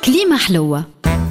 كليمة حلوة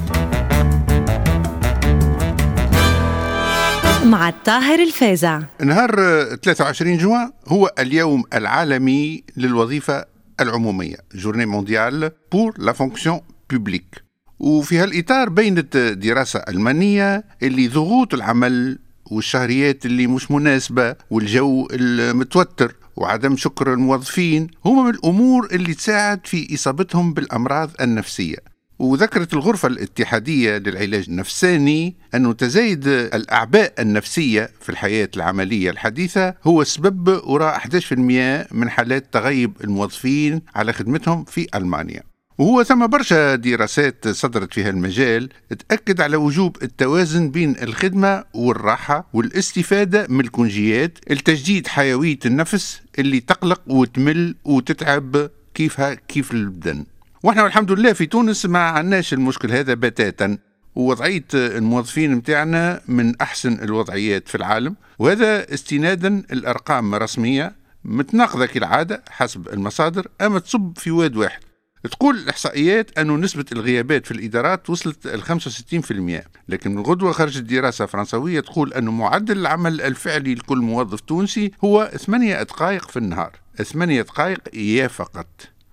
مع الطاهر الفازع. نهار 23 جوان هو اليوم العالمي للوظيفة العمومية، جورني مونديال بور لا فونكسيون بوبليك. وفي هالإطار بينت دراسة ألمانية اللي ضغوط العمل والشهريات اللي مش مناسبة والجو المتوتر وعدم شكر الموظفين هما من الأمور اللي تساعد في إصابتهم بالأمراض النفسية. وذكرت الغرفة الاتحادية للعلاج النفساني أنه تزايد الأعباء النفسية في الحياة العملية الحديثة هو سبب وراء 11% من حالات تغيب الموظفين على خدمتهم في ألمانيا. وهو ثم برشا دراسات صدرت في هالمجال تأكد على وجوب التوازن بين الخدمة والراحة والاستفادة من الكونجيات التجديد حيوية النفس اللي تقلق وتمل وتتعب كيف البدن. واحنا والحمد لله في تونس ما عناش المشكل هذا بتاتا، ووضعية الموظفين متاعنا من أحسن الوضعيات في العالم، وهذا استنادا الأرقام رسمية متناقضة كالعادة حسب المصادر أما تصب في واد واحد. تقول الإحصائيات أنه نسبة الغيابات في الإدارات وصلت 65%، لكن من غدوة خرجت دراسة فرنسوية تقول أنه معدل العمل الفعلي لكل موظف تونسي هو 8 دقائق في النهار، 8 دقائق إياه فقط.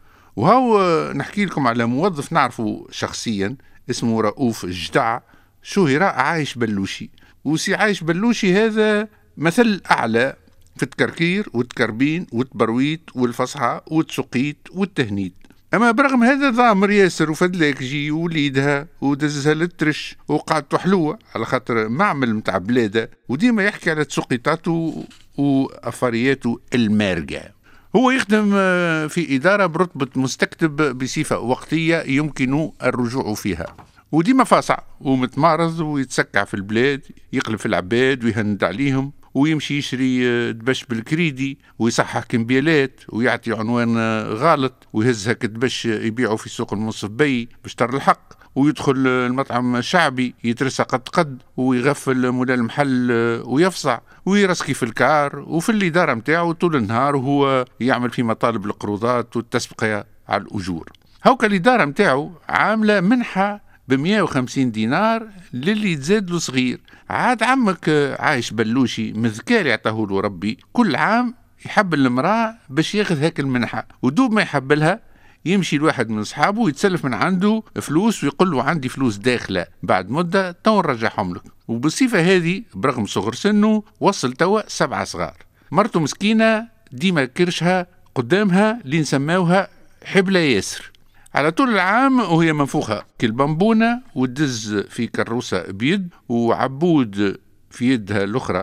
وهو نحكي لكم على موظف نعرفه شخصيا اسمه رؤوف الجدع شهراء عايش بلوشي. وسي عايش بلوشي هذا مثل أعلى في التكركير والتكربين والتبرويت والفصحى والتسقيت والتهنيد. أما برغم هذا ضامر ياسر وفدلاك جي وليدها ودزها للترش وقعدته حلوة على خاطر معمل متاع بلادة، وديما يحكي على تسقيطاته وأفارياته المارقة. هو يخدم في إدارة برتبة مستكتب بصفة وقتية يمكن الرجوع فيها، وديما فاصع ومتمارض ويتسكع في البلاد، يقلب في العباد ويهند عليهم ويمشي يشري دبش بالكريدي ويصحح كمبيالات ويعطي عنوان غلط ويهزها كدبش يبيعوا في سوق المنصف بي بشتر الحق، ويدخل المطعم الشعبي يترسى قد ويغفل مولا المحل ويفصع ويرسكي في الكار وفي الإدارة متاعه طول النهار وهو يعمل في مطالب القروضات والتسبقية على الأجور. هوكا الإدارة متاعه عاملة منحة ب150 دينار للي يتزاد له صغير. عاد عمك عايش بلوشي مذكار يعطاه له ربي كل عام يحب المرأة باش ياخذ هاك المنحة، ودوب ما يحبلها يمشي الواحد من أصحابه ويتسلف من عنده فلوس ويقول له عندي فلوس داخلة بعد مدة تو نرجعهم لك. وبالصفة هذه برغم صغر سنه وصل توا 7 صغار. مرته مسكينة ديما كرشها قدامها اللي نسماوها حبلة ياسر على طول العام وهي منفوخة كالبامبونة وتدز في كروسة بيد وعبود في يدها الأخرى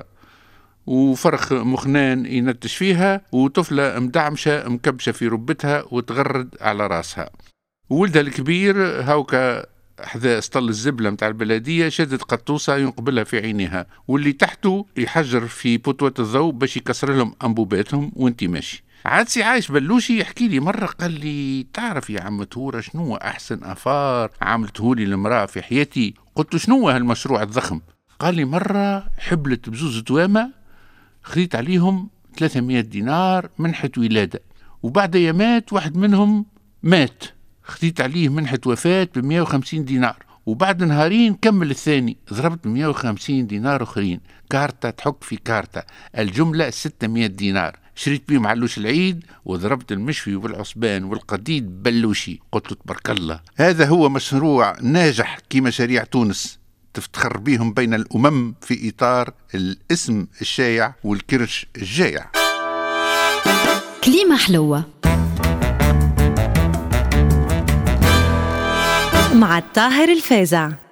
وفرخ مخنان ينتش فيها وطفلة مدعمشة مكبشة في ربتها وتغرد على راسها. وولدها الكبير هاوكا حذا اسطل الزبلة متاع البلدية شدت قطوسة ينقبلها في عينها، واللي تحته يحجر في بطوة الضوء باش يكسر لهم أنبوباتهم وانتي ماشي. عاد سي عايش بلوشي يحكي لي مرة قال لي تعرف يا عم تهورة شنو أحسن أفار عملتهولي المرأة في حياتي؟ قلت شنو هالمشروع الضخم؟ قال لي مرة حبلت بزوز توامة خذيت عليهم 300 دينار منحة ولادة، وبعد يامات واحد منهم مات خذيت عليه منحة وفاة ب150 دينار، وبعد نهارين كمل الثاني ضربت 150 دينار أخرين كارتة تحك في كارتة، الجملة 600 دينار. شريت بيهم علوش العيد وضربت المشفي والعصبان والقديد بلوشي. قلت له تبارك الله، هذا هو مشروع ناجح كمشاريع تونس تفتخر بهم بين الأمم في إطار الاسم الشائع والكرش الجائع. كليمة حلوة مع الطاهر الفازع.